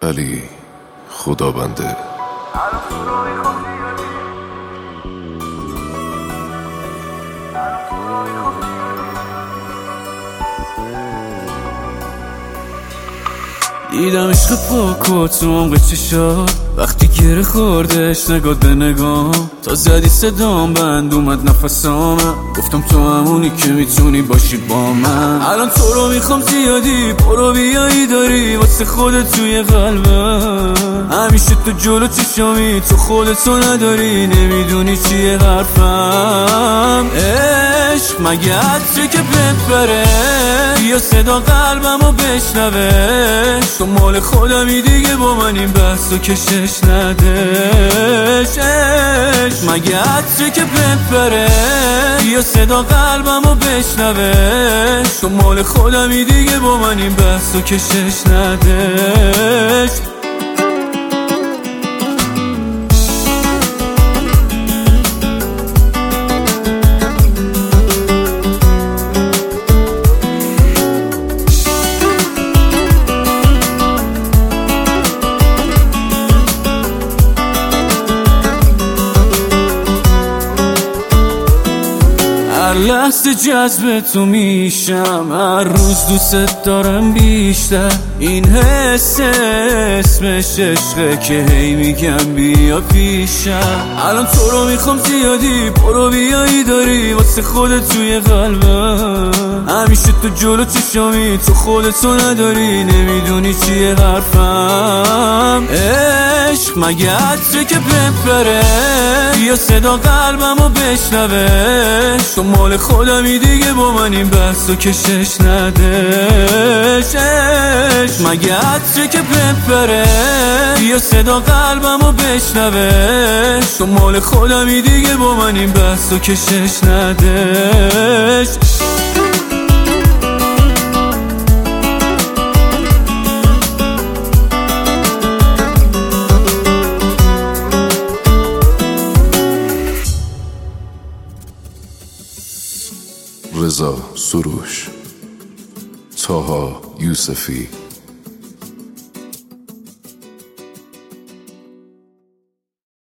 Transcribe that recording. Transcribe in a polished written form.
علی خدا بنده. دیدم عشق پاک و تو عمق چشات وقتی گره خوردش نگاه به نگاه تا زدی صدام بند اومد نفسامم گفتم تو همونی که میتونی باشی با من. الان تو رو میخوام زیادی برو بیایی داری واسه خودت توی قلبم. همیشه تو جلو چشامی تو خودتو نداری نمیدونی چیه حرفم. عشق مگه عطره که بهت بره یا صدا قلبمو بشنوه. تو مال خودمی دیگه با من این بحثو کشش ندش. عشق مگه عطره که بهت بره یا صدا قلبمو بشنوه. تو مال خودمی دیگه با من این بحثو کشش ندش. هر لحظه جذب تو میشم هر روز دوست دارم بیشتر. این حس اسمش عشقه که هی میگم بیا پیشم. الان تو رو میخوام زیادی برو بیایی داری واسه خودت توی قلبم. همیشه تو جلو چشامی تو خودتو نداری نمیدونی چیه حرفم. عشق مگه عطره که بهت بره یا صدا قلبمو بشنوه. تو مال خودمی دیگه با من این بحثو کشش ندش. عشق مگه عطره که بهت بره یا صدا قلبمو بشنوه. تو مال خودمی دیگه با من این بحثو کشش ندش. رضا سروش، طاها یوسفی.